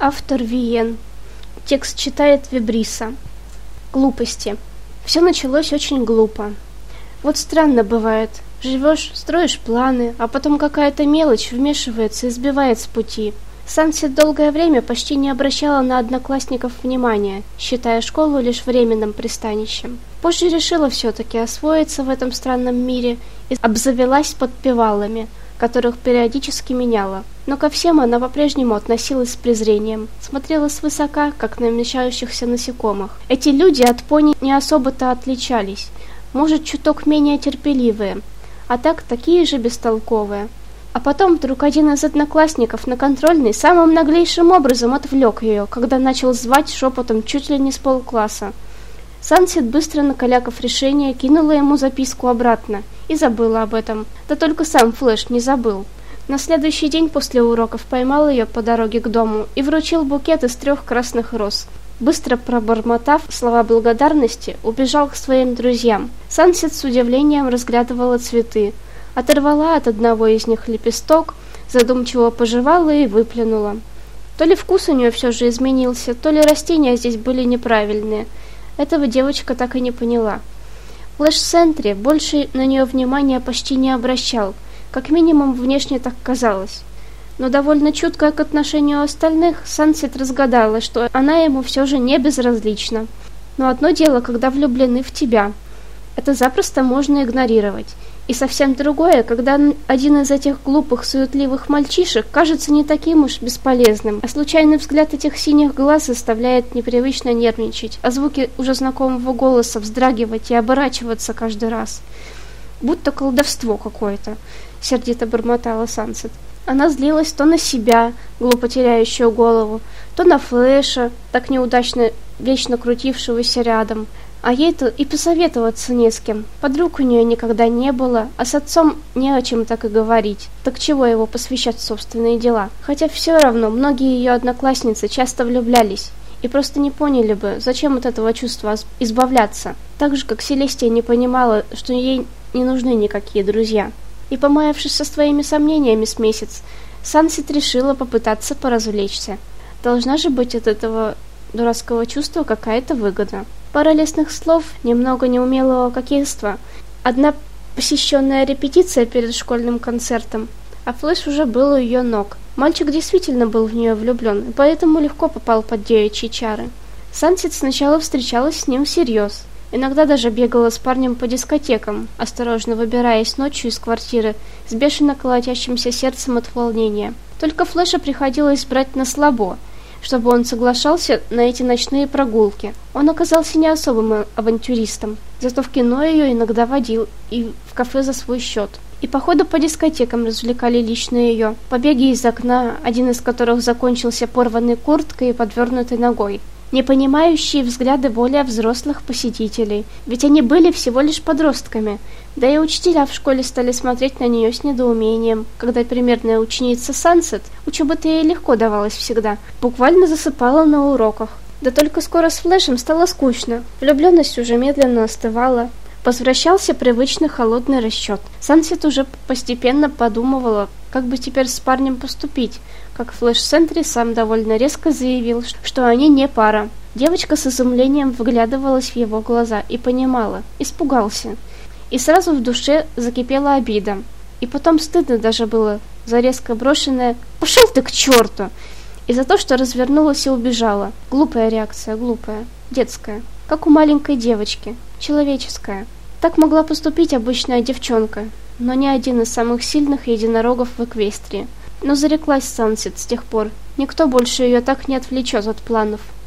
Автор Виен. Текст читает Вибриса. Глупости. Все началось очень глупо. Вот странно бывает. Живешь, строишь планы, а потом какая-то мелочь вмешивается и сбивает с пути. Сансет долгое время почти не обращала на одноклассников внимания, считая школу лишь временным пристанищем. Позже решила все-таки освоиться в этом странном мире и обзавелась подпевалами, которых периодически меняла. Но ко всем она по-прежнему относилась с презрением, смотрела свысока, как на мешающихся насекомых. Эти люди от пони не особо-то отличались, может, чуток менее терпеливые, а так такие же бестолковые. А потом вдруг один из одноклассников на контрольной самым наглейшим образом отвлек ее, когда начал звать шепотом чуть ли не с полкласса. Сансет, быстро накалякав решение, кинула ему записку обратно и забыла об этом. Да только сам Флэш не забыл. На следующий день после уроков поймал ее по дороге к дому и вручил букет из 3 красных роз. Быстро пробормотав слова благодарности, убежал к своим друзьям. Сансет с удивлением разглядывала цветы. Оторвала от одного из них лепесток, задумчиво пожевала и выплюнула. То ли вкус у нее все же изменился, то ли растения здесь были неправильные. Этого девочка так и не поняла. Флэш Сентри больше на нее внимания почти не обращал, как минимум внешне так казалось. Но довольно чуткая к отношению остальных, Сансет разгадала, что она ему все же не безразлична. Но одно дело, когда влюблены в тебя. Это запросто можно игнорировать. И совсем другое, когда один из этих глупых, суетливых мальчишек кажется не таким уж бесполезным, а случайный взгляд этих синих глаз заставляет непривычно нервничать, а звуки уже знакомого голоса вздрагивать и оборачиваться каждый раз. Будто колдовство какое-то, сердито бормотала Сансет. Она злилась то на себя, глупо теряющую голову, то на Флэша, так неудачно вечно крутившегося рядом. А ей-то и посоветоваться не с кем. Подруг у нее никогда не было, а с отцом не о чем так и говорить. Так чего его посвящать в собственные дела? Хотя все равно многие ее одноклассницы часто влюблялись и просто не поняли бы, зачем от этого чувства избавляться. Так же, как Селестия не понимала, что ей не нужны никакие друзья. И, помаявшись со своими сомнениями с месяц, Сансет решила попытаться поразвлечься. Должна же быть от этого дурацкого чувства какая-то выгода. Пара лестных слов, немного неумелого кокетства, одна посещенная репетиция перед школьным концертом, а Флэш уже был у ее ног. Мальчик действительно был в нее влюблен, и поэтому легко попал под девичьи чары. Сансет сначала встречалась с ним всерьез, иногда даже бегала с парнем по дискотекам, осторожно выбираясь ночью из квартиры с бешено колотящимся сердцем от волнения. Только Флэша приходилось брать на слабо, чтобы он соглашался на эти ночные прогулки. Он оказался не особым авантюристом, зато в кино ее иногда водил и в кафе за свой счет. И походы по дискотекам развлекали лично ее, побеги из окна, один из которых закончился порванной курткой и подвернутой ногой. Непонимающие взгляды более взрослых посетителей, ведь они были всего лишь подростками, да и учителя в школе стали смотреть на нее с недоумением, когда примерная ученица Сансет, учеба-то ей легко давалась всегда, буквально засыпала на уроках. Да только скоро с Флэшем стало скучно, влюбленность уже медленно остывала, возвращался привычный холодный расчет. Сансет уже постепенно подумывала, как бы теперь с парнем поступить, как Флэш Сентри сам довольно резко заявил, что они не пара. Девочка с изумлением вглядывалась в его глаза и понимала, испугался. И сразу в душе закипела обида. И потом стыдно даже было за резко брошенное «пошел ты к черту!» и за то, что развернулась и убежала. Глупая реакция, глупая, детская, как у маленькой девочки, человеческая. Так могла поступить обычная девчонка, но не один из самых сильных единорогов в Эквестрии. Но зареклась Сансет с тех пор. Никто больше ее так не отвлечет от планов.